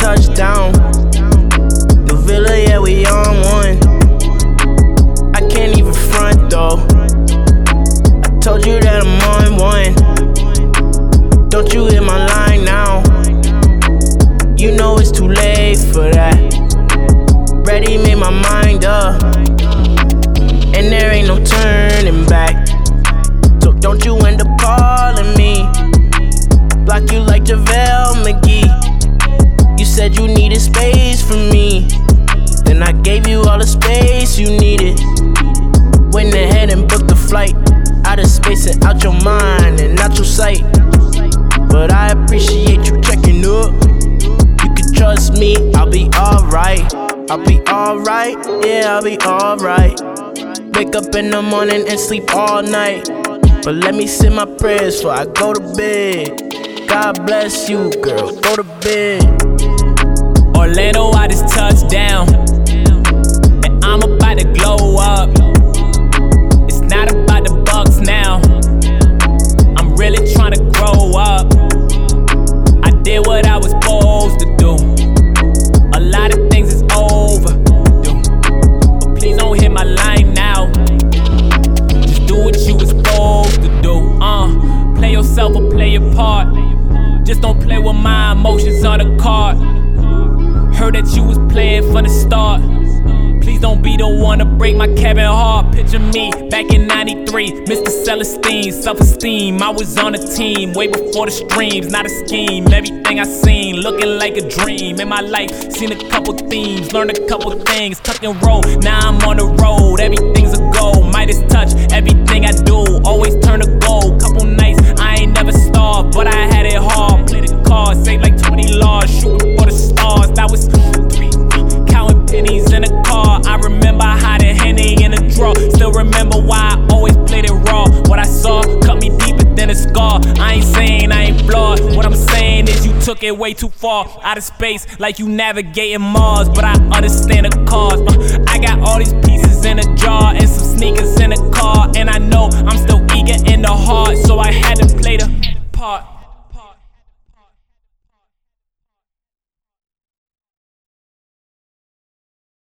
touchdown. New Villa, yeah, we on one. I can't even front though. I told you that I'm on one. Don't you hit my line now. You know it's too late for that. Ready, made my mind up, and there ain't no turning back. So don't you end up calling me, block you like JaVale McGee. You said you needed space from me, then I gave you all the space you needed. Went ahead and booked the flight, out of space and out your mind and out your sight. But I appreciate you checking up. You can trust me, I'll be alright. I'll be alright, yeah, I'll be alright. Wake up in the morning and sleep all night, but let me say my prayers before I go to bed. God bless you, girl, go to bed. Orlando, I just touched down, and I'm about to glow up. It's not about the bucks now, I'm really trying to grow up. I did what I was supposed to do. A lot of things is over, but please don't hit my line now. Just do what you was supposed to do. Play yourself or play your part. Just don't play with my emotions on the card. Heard that you was playing from the start. Please don't be the one to break my Kevin Hart. Picture me back in 93, Mr. Celestine, self-esteem. I was on the team way before the streams, not a scheme. Everything I seen looking like a dream. In my life, seen a couple themes, learned a couple things, tuck and roll. Now I'm on the road, everything's a goal. Midas touch, everything I do, always turn to gold. Couple nights, I ain't never starved, but I had it hard. Play the cards, saved like 20 laws, shooting for the stars. That was 3, counting pennies in a car. I remember hiding Henny in a drawer. Still remember why I always played it raw. What I saw cut me deeper than a scar. I ain't saying I ain't flawed. What I'm saying is you took it way too far. Out of space like you navigating Mars. But I understand the cause. I got all these pieces in a jar and some sneakers in a car. And I know I'm still eager in the heart, so I had to play the part.